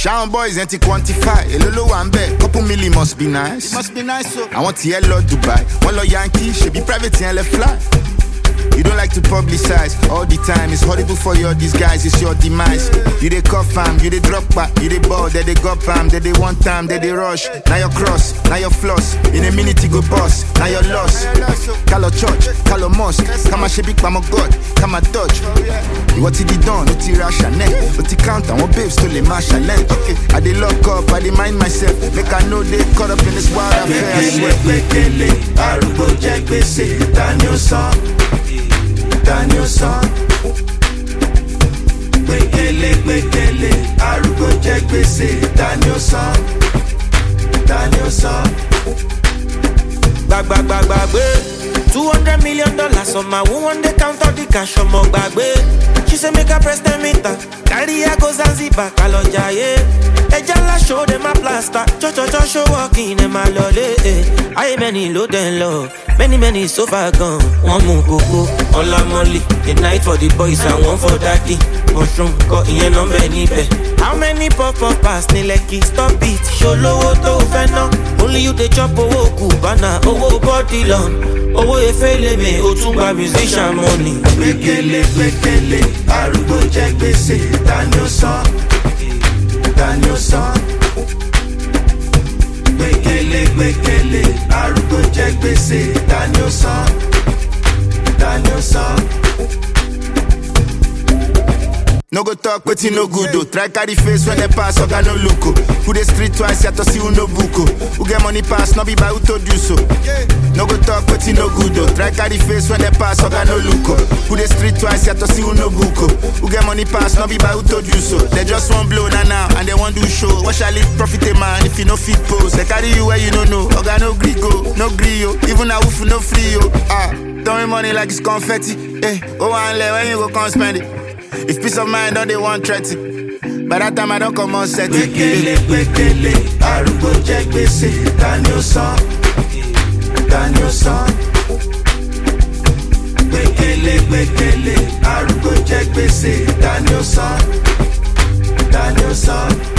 Shout boys ain't quantify. A little one bet, couple million must be nice. It must be nice, so. I want to yellow Dubai. One law Yankee, should be private and let fly. You don't like to publicize all the time. It's horrible for your disguise, it's your demise. You they cuff fam, you they drop back, you they ball, they got pam, they one time, they rush. Now your cross, now your floss. In a minute you go boss, now your loss. Call church, call mosque. Come a shebik, come a god, come a dodge. What did he done? What he rush and what he count and what babes to the marshal. Okay, I they lock up, I they mind myself. Make I know they caught up in this wild affair. Daniel son, gbekele, arúgbó jẹ gbèsè. Daniel son. Gbàgbé. $200 million on my one day count all the cash on my gbàgbé. She say make her press the meter, carry her go Zanzibar, kaloja Ejala show them a plaster, cho show walking in my lolly. I many low then low, many so far gone. One more go, all I'm only. The night for the boys and one for daddy. Mushroom got in no many be. How many pop pass ni leki stop it? Show low to fena. Only you the chop owo kubana, owo body long. Owo efele me, otunba musician money. Gbekele, arúgbó jẹ gbèsè. Daniel son. Gbekele, arúgbó jẹ gbèsè. Daniel son. No go talk, but you no good though. Try carry face when they pass, I got no look. Who the street twice, you have to see who no buko. Who get money pass, no be by who told you so. No go talk, but you no good though. Try carry face when they pass, I got no look. Who the street twice, you have to see who no buko. Who get money pass, no be by who told you so. They just want blow now, and they want do show. What shall it profit a man if you no fit pose? They carry you where you don't know. I got no grigo, no grio. Even a woof no free yo. Throwing money like it's confetti. Oh, and let when you go come spend it. If peace of mind, don't they want threaten? By that time I don't come on set. Gbekele, arúgbó jẹ gbèsè. Daniel son. Gbekele, arúgbó jẹ gbèsè. Daniel son.